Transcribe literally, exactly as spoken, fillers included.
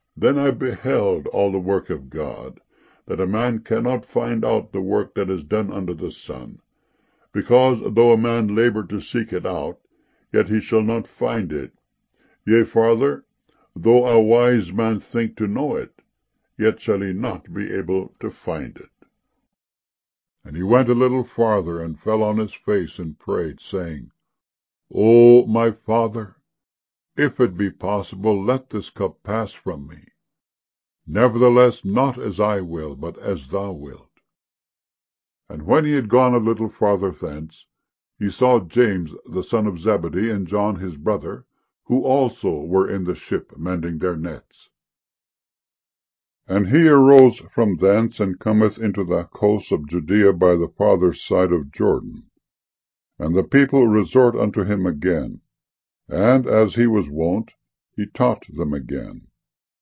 Then I beheld all the work of God, that a man cannot find out the work that is done under the sun. Because though a man labor to seek it out, yet he shall not find it. Yea, farther, though a wise man think to know it, yet shall he not be able to find it. And he went a little farther, and fell on his face, and prayed, saying, O my Father, if it be possible, let this cup pass from me. Nevertheless, not as I will, but as thou wilt. And when he had gone a little farther thence, he saw James the son of Zebedee, and John his brother, who also were in the ship, mending their nets. And he arose from thence, and cometh into the coasts of Judea by the farther side of Jordan. And the people resort unto him again, and, as he was wont, he taught them again.